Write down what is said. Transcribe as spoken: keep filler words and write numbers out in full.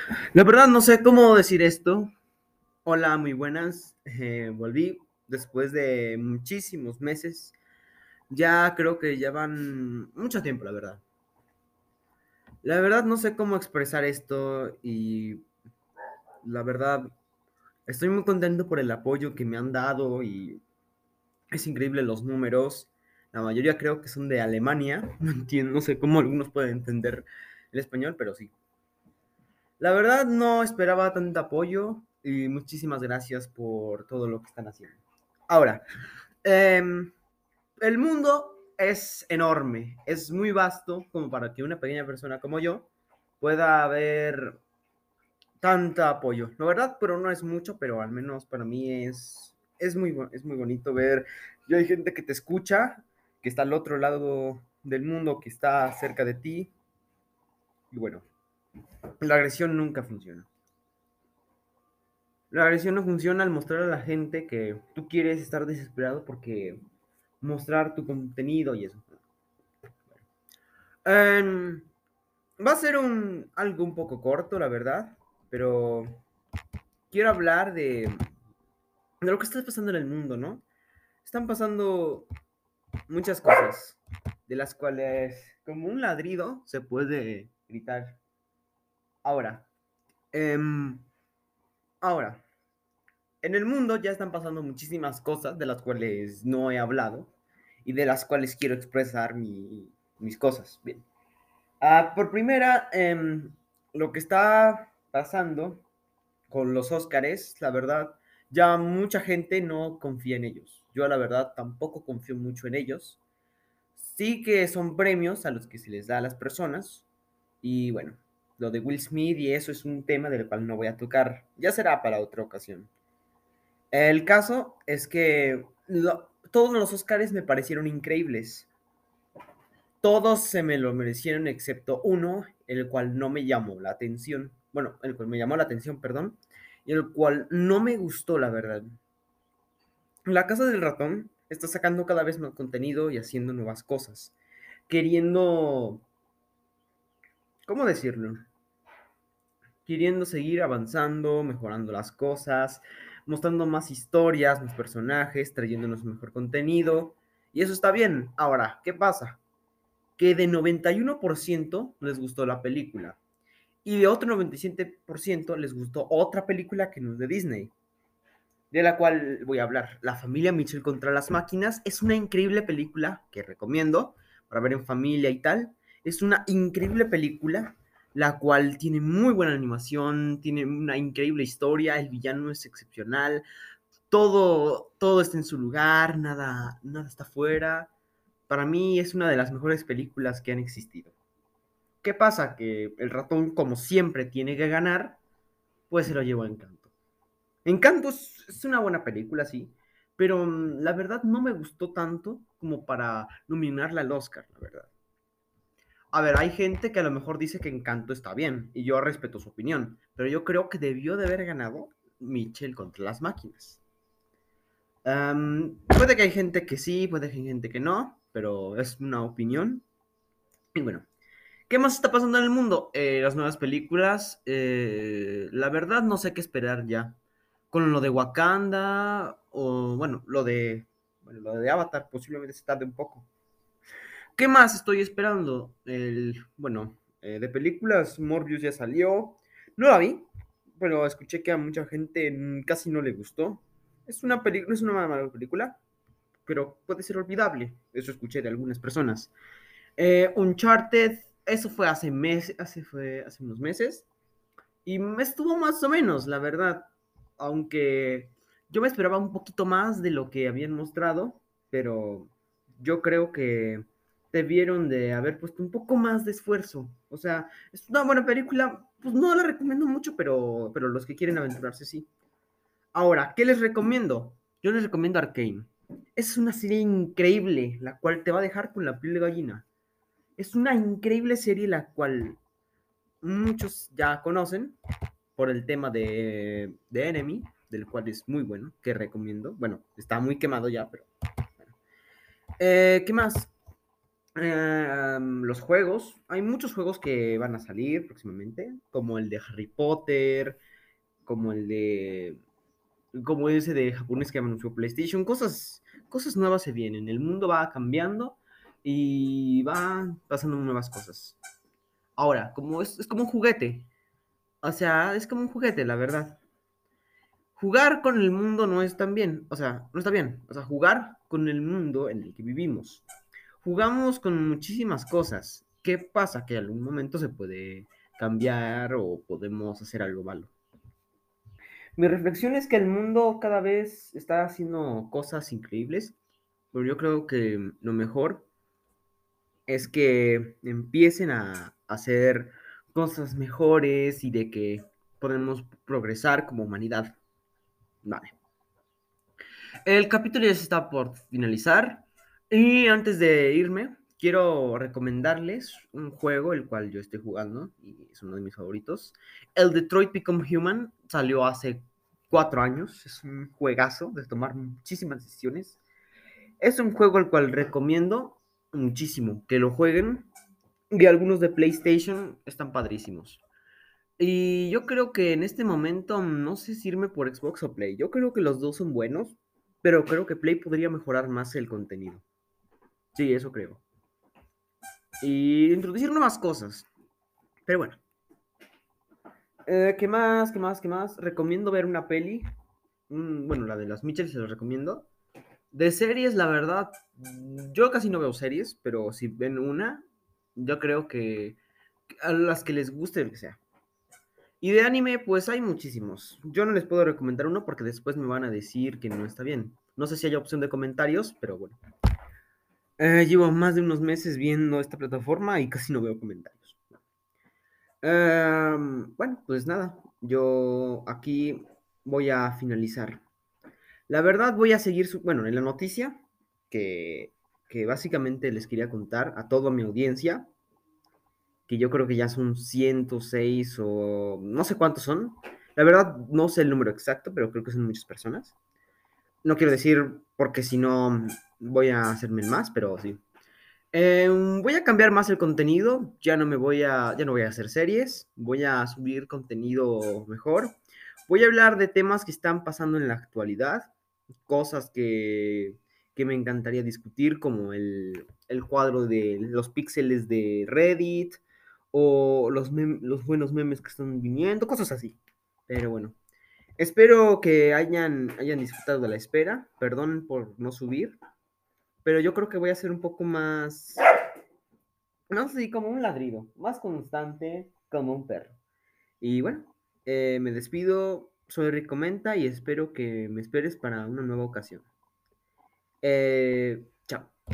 La verdad no sé cómo decir esto. Hola, muy buenas. Eh, volví después de muchísimos meses. Ya creo que ya van mucho tiempo, la verdad. La verdad no sé cómo expresar esto y la verdad estoy muy contento por el apoyo que me han dado y es increíble los números. La mayoría creo que son de Alemania. No entiendo, no sé cómo algunos pueden entender el español, pero sí. La verdad no esperaba tanto apoyo y muchísimas gracias por todo lo que están haciendo. Ahora, em, el mundo es enorme, es muy vasto como para que una pequeña persona como yo pueda ver tanto apoyo. La verdad, pero no es mucho, pero al menos para mí es, es, muy, es muy bonito ver. Y hay gente que te escucha, que está al otro lado del mundo, que está cerca de ti. Y bueno, la agresión nunca funciona. La agresión no funciona al mostrar a la gente que tú quieres estar desesperado porque mostrar tu contenido y eso. Em, Va a ser un, algo un poco corto, la verdad, pero quiero hablar de, de lo que está pasando en el mundo, ¿no? Están pasando muchas cosas, de las cuales como un ladrido se puede gritar. Ahora, em, ahora, en el mundo ya están pasando muchísimas cosas de las cuales no he hablado y de las cuales quiero expresar mi, mis cosas. Bien. Ah, por primera, em, lo que está pasando con los Óscares, la verdad, ya mucha gente no confía en ellos. Yo, la verdad, tampoco confío mucho en ellos. Sí que son premios a los que se les da a las personas. Y bueno, lo de Will Smith y eso es un tema del cual no voy a tocar. Ya será para otra ocasión. El caso es que lo- todos los Oscars me parecieron increíbles. Todos se me lo merecieron excepto uno, el cual no me llamó la atención. Bueno, el cual me llamó la atención, perdón. Y el cual no me gustó, la verdad. La Casa del Ratón está sacando cada vez más contenido y haciendo nuevas cosas. Queriendo, ¿cómo decirlo? Queriendo seguir avanzando, mejorando las cosas, mostrando más historias, más personajes, trayéndonos mejor contenido. Y eso está bien. Ahora, ¿qué pasa? Que de noventa y uno por ciento les gustó la película y de otro noventa y siete por ciento les gustó otra película que no es de Disney, de la cual voy a hablar. La familia Mitchell contra las máquinas es una increíble película que recomiendo para ver en familia y tal. Es una increíble película, la cual tiene muy buena animación, tiene una increíble historia, el villano es excepcional, todo, todo está en su lugar, nada, nada está fuera. Para mí es una de las mejores películas que han existido. ¿Qué pasa? Que el ratón, como siempre, tiene que ganar, pues se lo llevó a Encanto. Encanto es, es una buena película, sí, pero mm, la verdad no me gustó tanto como para nominarla al Oscar, la verdad. A ver, hay gente que a lo mejor dice que Encanto está bien, y yo respeto su opinión, pero yo creo que debió de haber ganado Mitchell contra las máquinas. Am, puede que hay gente que sí, puede que hay gente que no, pero es una opinión. Y bueno, ¿qué más está pasando en el mundo? Eh, las nuevas películas. Eh, la verdad no sé qué esperar ya. Con lo de Wakanda o bueno, lo de, bueno, lo de Avatar posiblemente se tarde un poco. ¿Qué más estoy esperando? El, bueno, eh, de películas, Morbius ya salió. No la vi, pero escuché que a mucha gente mm, casi no le gustó. Es una película, es una mala película, pero puede ser olvidable. Eso escuché de algunas personas. Eh, Uncharted, eso fue hace meses, hace, fue hace unos meses. Y me estuvo más o menos, la verdad. Aunque yo me esperaba un poquito más de lo que habían mostrado, pero yo creo que debieron de haber puesto un poco más de esfuerzo. O sea, es una buena película, pues no la recomiendo mucho, pero, pero los que quieren aventurarse sí. Ahora, ¿qué les recomiendo? Yo les recomiendo Arcane. Es una serie increíble, la cual te va a dejar con la piel de gallina. Es una increíble serie la cual muchos ya conocen por el tema de, de Enemy, del cual es muy bueno, que recomiendo. Bueno, está muy quemado ya, pero bueno. Eh, ¿Qué más? Em, los juegos, hay muchos juegos que van a salir próximamente, como el de Harry Potter, como el de, como ese de japonés que anunció PlayStation, cosas, cosas nuevas se vienen, el mundo va cambiando y va pasando nuevas cosas. Ahora, como es, es como un juguete, o sea, es como un juguete, la verdad. Jugar con el mundo no es tan bien, o sea, no está bien, o sea, jugar con el mundo en el que vivimos. Jugamos con muchísimas cosas. ¿Qué pasa? Que en algún momento se puede cambiar o podemos hacer algo malo. Mi reflexión es que el mundo cada vez está haciendo cosas increíbles, pero yo creo que lo mejor es que empiecen a hacer cosas mejores y de que podemos progresar como humanidad. Vale. El capítulo ya se está por finalizar y antes de irme, quiero recomendarles un juego el cual yo estoy jugando y es uno de mis favoritos. El Detroit Become Human salió hace cuatro años, es un juegazo de tomar muchísimas decisiones. Es un juego el cual recomiendo muchísimo que lo jueguen y algunos de PlayStation están padrísimos. Y yo creo que en este momento no sé si irme por Xbox o Play. Yo creo que los dos son buenos, pero creo que Play podría mejorar más el contenido. Sí, eso creo. Y introducir nuevas cosas. Pero bueno. Eh, ¿qué más? ¿Qué más? ¿Qué más? Recomiendo ver una peli. Mm, bueno, la de las Mitchell se los recomiendo. De series, la verdad, yo casi no veo series, pero si ven una, yo creo que a las que les guste el que sea. Y de anime, pues hay muchísimos. Yo no les puedo recomendar uno porque después me van a decir que no está bien. No sé si hay opción de comentarios, pero bueno. Eh, llevo más de unos meses viendo esta plataforma y casi no veo comentarios. Em, bueno, pues nada, yo aquí voy a finalizar. La verdad voy a seguir, su- bueno, en la noticia que, que básicamente les quería contar a toda mi audiencia, que yo creo que ya son ciento seis o no sé cuántos son. La verdad no sé el número exacto, pero creo que son muchas personas. No quiero decir porque si no voy a hacerme el más, pero sí. Eh, voy a cambiar más el contenido, ya no me voy a, ya no voy a hacer series, voy a subir contenido mejor. Voy a hablar de temas que están pasando en la actualidad, cosas que, que me encantaría discutir, como el, el cuadro de los píxeles de Reddit o los, mem- los buenos memes que están viniendo, cosas así. Pero bueno, espero que hayan, hayan disfrutado de la espera, perdón por no subir, pero yo creo que voy a ser un poco más, no sé, como un ladrido, más constante como un perro. Y bueno, eh, me despido, soy Rick Comenta y espero que me esperes para una nueva ocasión. Eh, chao.